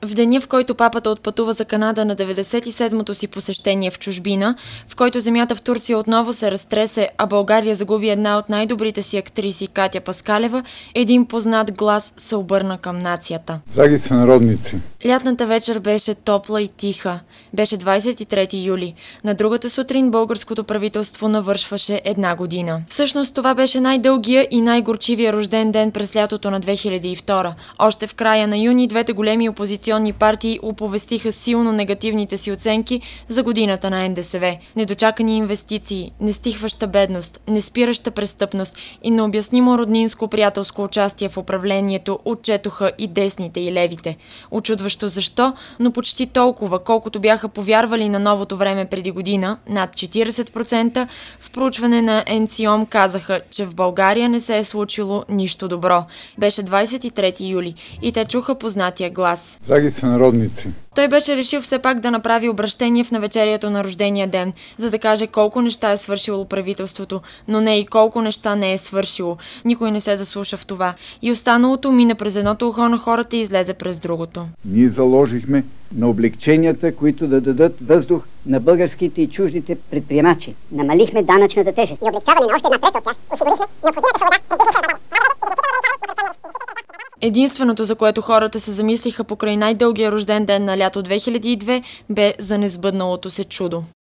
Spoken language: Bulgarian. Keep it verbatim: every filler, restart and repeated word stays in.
В деня, в който папата отпътува за Канада на деветдесет и седмото си посещение в чужбина, в който земята в Турция отново се разтресе, а България загуби една от най-добрите си актриси Катя Паскалева, един познат глас се обърна към нацията. Драги сънародници! Лятната вечер беше топла и тиха. Беше двадесет и трети юли. На другата сутрин българското правителство навършваше една година. Всъщност това беше най-дългия и най-горчивия рожден ден през лятото на две хиляди и втора. Още в края на юни двете големи опозиционни партии оповестиха силно негативните си оценки за годината на Н Д С В. Недочакани инвестиции, нестихваща бедност, неспираща престъпност и необяснимо роднинско приятелско участие в управлението отчетоха и десните и левите. Очудващо защо, но почти толкова, колкото бяха повярвали на новото време преди година, над четиридесет процента, в проучване на Н Ц И О М казаха, че в България не се е случило нищо добро. Беше двадесет и трети юли и те чуха познатия глас. Драги сънародници! Той беше решил все пак да направи обращение в навечерието на рождения ден, за да каже колко неща е свършило правителството, но не и колко неща не е свършило. Никой не се заслуша в това. И останалото мина през едното ухо на хората и излезе през другото. Ние заложихме на облегченията, които да дадат въздух на българските и чуждите предприемачи. Намалихме данъчната тежест. И облегчаване на още една трета от тях осигурихме необходимата свобода пред бизнеса. Единственото, за което хората се замислиха покрай най-дългия рожден ден на лято две хиляди и две, бе за несбъдналото се чудо.